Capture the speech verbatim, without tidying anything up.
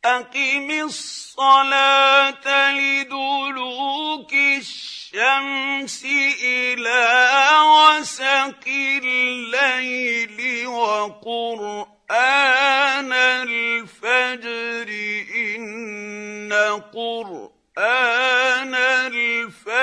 أقم الصلاة لدلوك الشمس إلى غسق الليل وقرآن الفجر إن قرآن الفجر